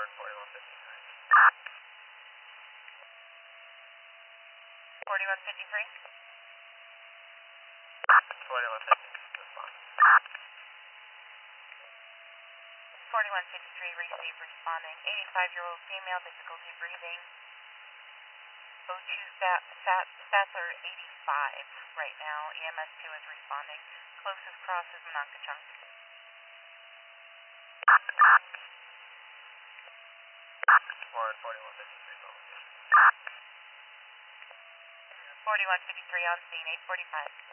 Ward 4153. 4153? 4153, respond. 4153, receive, responding. 85-year-old female, difficulty breathing. O2 stats are 85 right now. EMS 2 is responding. Closest cross is Monongahchunk. Ward 4153, publication. 4153 on scene, 845.